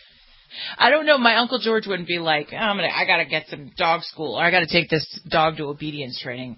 I don't know. My Uncle George wouldn't be like, oh, I'm gonna, I got to get some dog school, or I got to take this dog to obedience training.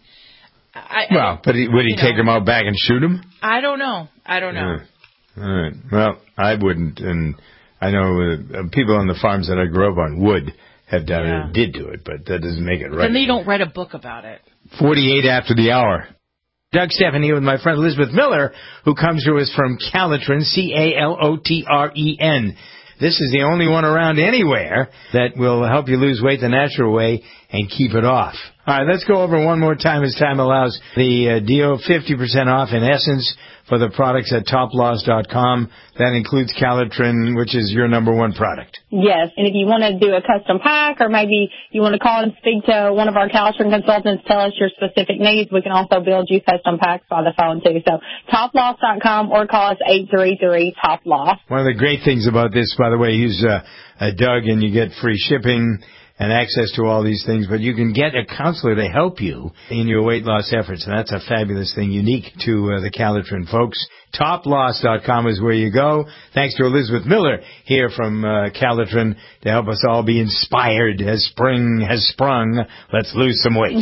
I, well, I, but he, would he take know, him out back and shoot him? I don't know. I don't know. Yeah. All right. Well, I wouldn't, and I know uh, people on the farms that I grew up on would have done yeah. it, did do it, but that doesn't make it right. Then they don't write a book about it. forty-eight after the hour. Doug Stephan here with my friend Elizabeth Miller, who comes to us from Calotren, C A L O T R E N. This is the only one around anywhere that will help you lose weight the natural way and keep it off. All right, let's go over one more time as time allows. The uh, deal, fifty percent off in essence for the products at top loss dot com. That includes Calotren, which is your number one product. Yes, and if you want to do a custom pack or maybe you want to call and speak to one of our Calotren consultants, tell us your specific needs, we can also build you custom packs by the phone too. So top loss dot com or call us eight three three top loss. One of the great things about this, by the way, use uh, a Doug and you get free shipping and access to all these things, but you can get a counselor to help you in your weight loss efforts, and that's a fabulous thing unique to uh, the Calotren folks. top loss dot com is where you go. Thanks to Elizabeth Miller here from uh, Calotren to help us all be inspired as spring has sprung. Let's lose some weight.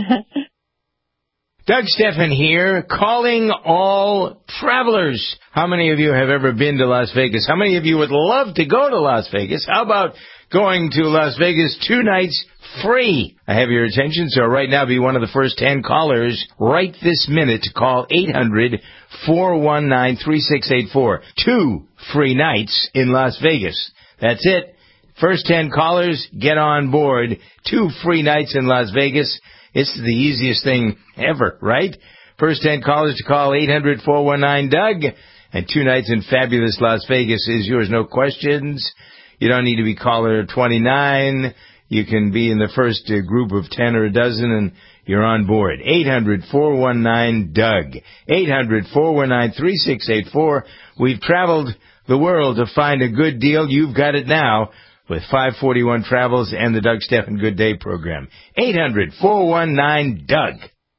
Doug Stephan here, calling all travelers. How many of you have ever been to Las Vegas? How many of you would love to go to Las Vegas? How about going to Las Vegas two nights free? I have your attention, so right now be one of the first ten callers right this minute to call eight hundred, four one nine, three six eight four. Two free nights in Las Vegas. That's it. First ten callers, get on board. Two free nights in Las Vegas. It's the easiest thing ever, right? First ten callers to call eight hundred, four one nine, Doug. And two nights in fabulous Las Vegas is yours, no questions. You don't need to be caller twenty-nine. You can be in the first uh, group of ten or a dozen, and you're on board. eight hundred, four one nine, Doug. eight hundred, four one nine, three six eight four. We've traveled the world to find a good deal. You've got it now with five forty-one Travels and the Doug Stephan Good Day program. eight hundred, four one nine, Doug.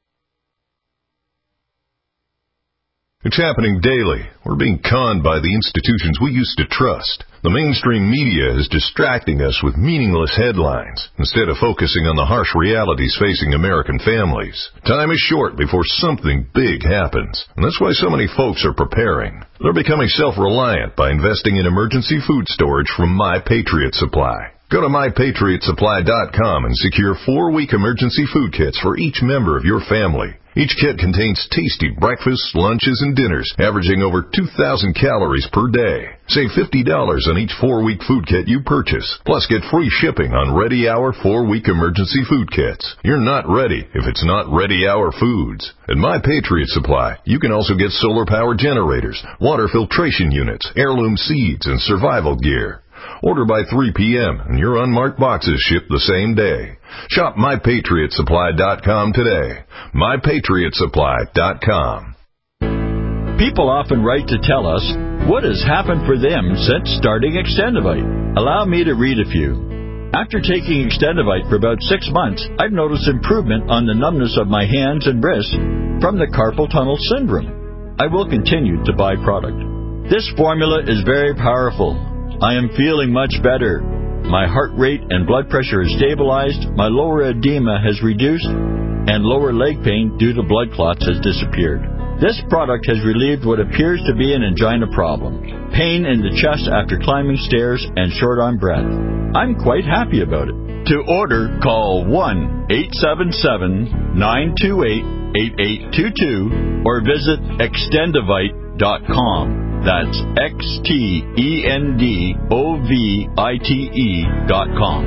It's happening daily. We're being conned by the institutions we used to trust. The mainstream media is distracting us with meaningless headlines instead of focusing on the harsh realities facing American families. Time is short before something big happens, and that's why so many folks are preparing. They're becoming self-reliant by investing in emergency food storage from My Patriot Supply. Go to my patriot supply dot com and secure four-week emergency food kits for each member of your family. Each kit contains tasty breakfasts, lunches, and dinners, averaging over two thousand calories per day. Save fifty dollars on each four-week food kit you purchase, plus get free shipping on Ready Hour four-week emergency food kits. You're not ready if it's not Ready Hour foods. At My Patriot Supply, you can also get solar power generators, water filtration units, heirloom seeds, and survival gear. Order by three p.m. and your unmarked boxes ship the same day. Shop my patriot supply dot com today. my patriot supply dot com. People often write to tell us what has happened for them since starting Extendivite. Allow me to read a few. After taking Extendivite for about six months, I've noticed improvement on the numbness of my hands and wrists from the carpal tunnel syndrome. I will continue to buy product. This formula is very powerful. I am feeling much better. My heart rate and blood pressure is stabilized, my lower edema has reduced, and lower leg pain due to blood clots has disappeared. This product has relieved what appears to be an angina problem, pain in the chest after climbing stairs, and short on breath. I'm quite happy about it. To order, call one eight seven seven, nine two eight, eight eight two two or visit extendivite dot com. That's X T E N D O V I T E dot com.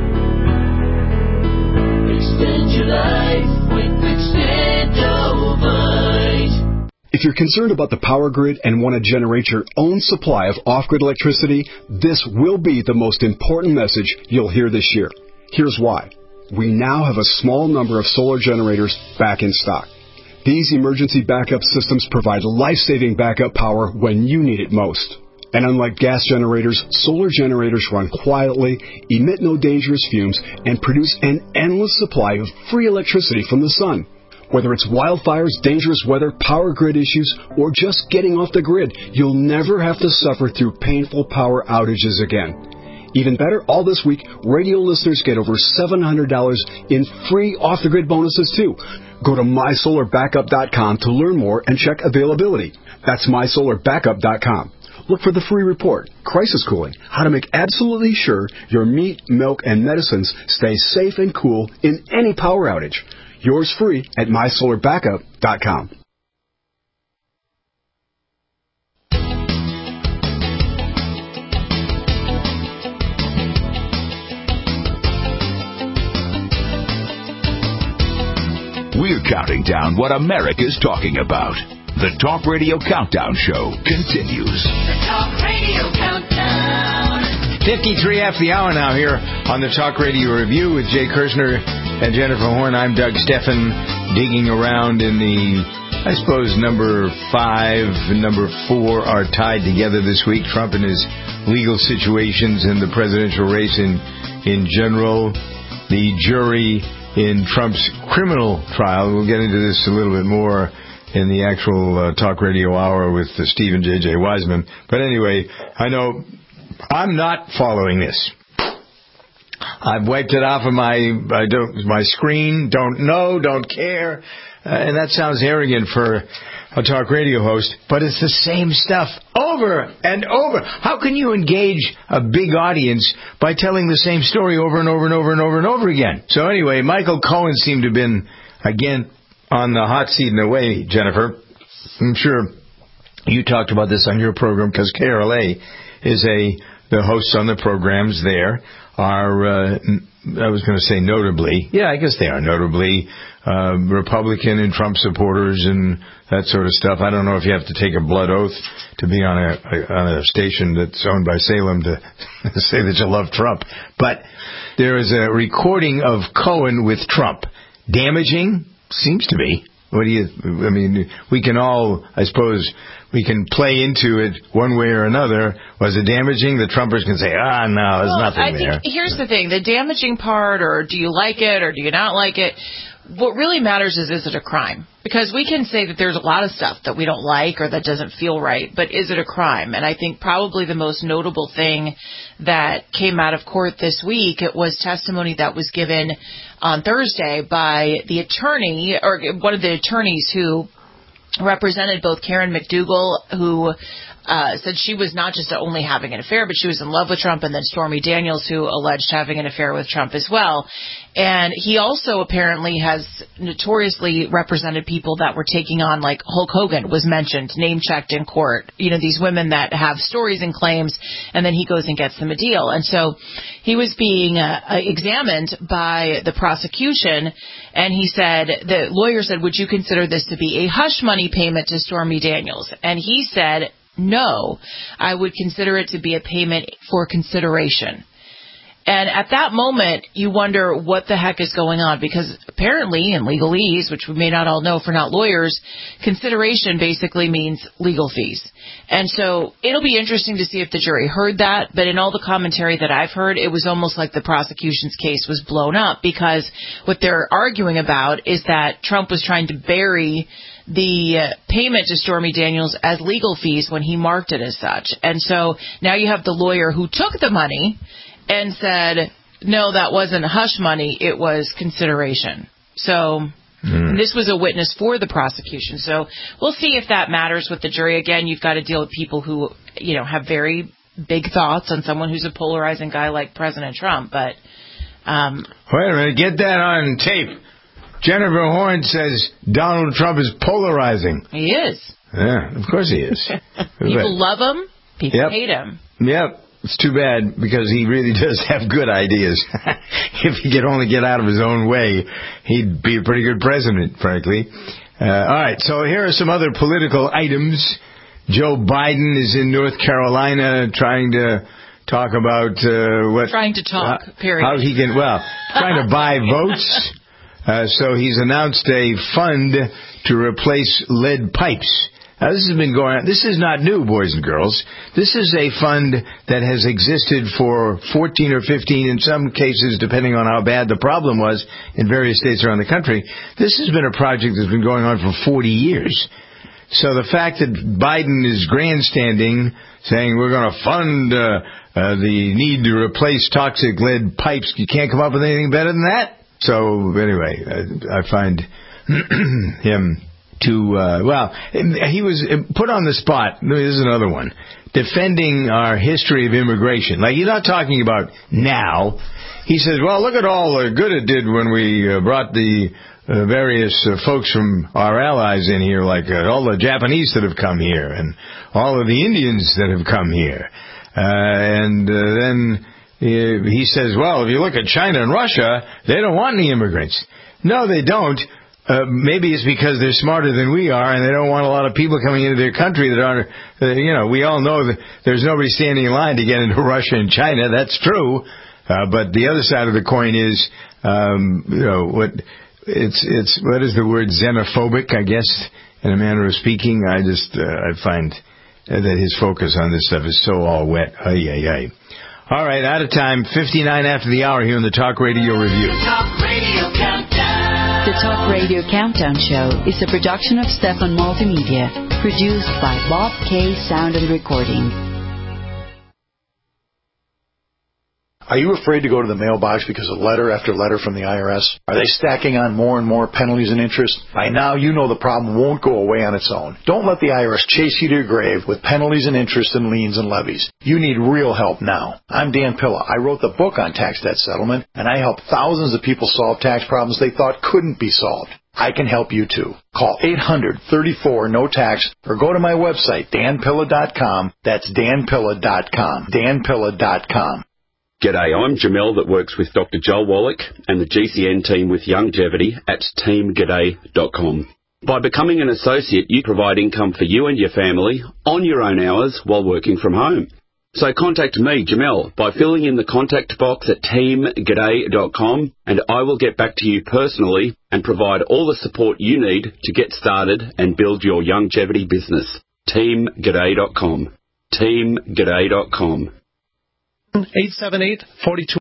Extend your life with Extendivite. If you're concerned about the power grid and want to generate your own supply of off-grid electricity, this will be the most important message you'll hear this year. Here's why. We now have a small number of solar generators back in stock. These emergency backup systems provide life-saving backup power when you need it most. And unlike gas generators, solar generators run quietly, emit no dangerous fumes, and produce an endless supply of free electricity from the sun. Whether it's wildfires, dangerous weather, power grid issues, or just getting off the grid, you'll never have to suffer through painful power outages again. Even better, all this week, radio listeners get over seven hundred dollars in free off-the-grid bonuses, too. Go to my solar backup dot com to learn more and check availability. That's my solar backup dot com. Look for the free report, Crisis Cooling, how to make absolutely sure your meat, milk, and medicines stay safe and cool in any power outage. Yours free at my solar backup dot com. We're counting down what America's talking about. The Talk Radio Countdown Show continues. The Talk Radio Countdown. fifty-three after the hour now here on the Talk Radio Review with Jay Kirshner and Jennifer Horn. I'm Doug Steffen, digging around in the, I suppose, number five and number four are tied together this week. Trump and his legal situations in the presidential race in, in general. The jury in Trump's criminal trial. We'll get into this a little bit more in the actual uh, Talk Radio Hour with uh, Stephen J J. Wiseman. But anyway, I know I'm not following this. I've wiped it off of my I don't my screen. Don't know, don't care, uh, and that sounds arrogant for a talk radio host. But it's the same stuff over and over. How can you engage a big audience by telling the same story over and over and over and over and over again? So anyway, Michael Cohen seemed to have been again on the hot seat in a way. Jennifer, I'm sure you talked about this on your program because K R L A is a the hosts on the programs there are, uh, I was going to say notably, yeah, I guess they are notably uh, Republican and Trump supporters and that sort of stuff. I don't know if you have to take a blood oath to be on a, a on a station that's owned by Salem to say that you love Trump. But there is a recording of Cohen with Trump. Damaging? Seems to be. What do you, I mean, we can all, I suppose, we can play into it one way or another. Was it damaging? The Trumpers can say, ah, no, there's well, nothing I there. Think here's the thing. The damaging part, or do you like it, or do you not like it, what really matters is, is it a crime? Because we can say that there's a lot of stuff that we don't like or that doesn't feel right, but is it a crime? And I think probably the most notable thing that came out of court this week, it was testimony that was given on Thursday by the attorney, or one of the attorneys who represented both Karen McDougal, who uh, said she was not just only having an affair, but she was in love with Trump, and then Stormy Daniels, who alleged having an affair with Trump as well. And he also apparently has notoriously represented people that were taking on, like Hulk Hogan was mentioned, name-checked in court. You know, these women that have stories and claims, and then he goes and gets them a deal. And so he was being uh, examined by the prosecution, and he said, the lawyer said, would you consider this to be a hush money payment to Stormy Daniels? And he said, no, I would consider it to be a payment for consideration. And at that moment, you wonder what the heck is going on, because apparently in legalese, which we may not all know if we're not lawyers, consideration basically means legal fees. And so it'll be interesting to see if the jury heard that, but in all the commentary that I've heard, it was almost like the prosecution's case was blown up, because what they're arguing about is that Trump was trying to bury the uh, payment to Stormy Daniels as legal fees when he marked it as such. And so now you have the lawyer who took the money and said, no, that wasn't hush money, it was consideration. So mm. this was a witness for the prosecution. So we'll see if that matters with the jury. Again, you've got to deal with people who, you know, have very big thoughts on someone who's a polarizing guy like President Trump. But um, wait a minute, get that on tape. Jennifer Horn says Donald Trump is polarizing. He is. Yeah, of course he is. People love him, people yep. hate him. Yep. It's too bad, because he really does have good ideas. If he could only get out of his own way, he'd be a pretty good president, frankly. Uh, all right, so here are some other political items. Joe Biden is in North Carolina trying to talk about uh, what... Trying to talk, uh, period. How he can, well, trying to buy votes. Uh, so he's announced a fund to replace lead pipes. Now, this has been going on. This is not new, boys and girls. This is a fund that has existed for fourteen or fifteen, in some cases, depending on how bad the problem was in various states around the country. This has been a project that's been going on for forty years. So the fact that Biden is grandstanding, saying we're going to fund uh, uh, the need to replace toxic lead pipes, you can't come up with anything better than that? So anyway, I, I find him... To, uh, well, he was put on the spot. This is another one. Defending our history of immigration. Like, he's not talking about now. He says, well, look at all the good it did when we uh, brought the uh, various uh, folks from our allies in here, like uh, all the Japanese that have come here and all of the Indians that have come here. Uh, and uh, then uh, he says, well, if you look at China and Russia, they don't want any immigrants. No, they don't. Uh, maybe it's because they're smarter than we are, and they don't want a lot of people coming into their country that aren't, uh, you know, we all know that there's nobody standing in line to get into Russia and China. That's true. Uh, but the other side of the coin is, um, you know, what, it's, it's, what is the word, xenophobic, I guess, in a manner of speaking. I just, uh, I find that his focus on this stuff is so all wet. Ay, ay, ay. All right, out of time, fifty-nine after the hour here in the Talk Radio Review. Talk Radio Countdown. The Talk Radio Countdown Show is a production of Stefan Multimedia, produced by Bob K. Sound and Recording. Are you afraid to go to the mailbox because of letter after letter from the I R S? Are they stacking on more and more penalties and interest? By now, you know the problem won't go away on its own. Don't let the I R S chase you to your grave with penalties and interest and liens and levies. You need real help now. I'm Dan Pilla. I wrote the book on tax debt settlement, and I helped thousands of people solve tax problems they thought couldn't be solved. I can help you too. Call eight hundred, thirty-four, no tax or go to my website, dan pilla dot com. That's dan pilla dot com. dan pilla dot com. G'day, I'm Jamel that works with Doctor Joel Wallach and the G C N team with Longevity at team g'day dot com. By becoming an associate, you provide income for you and your family on your own hours while working from home. So contact me, Jamel, by filling in the contact box at team g'day dot com, and I will get back to you personally and provide all the support you need to get started and build your longevity business. team g'day dot com. team g'day dot com. eight seven eight, four two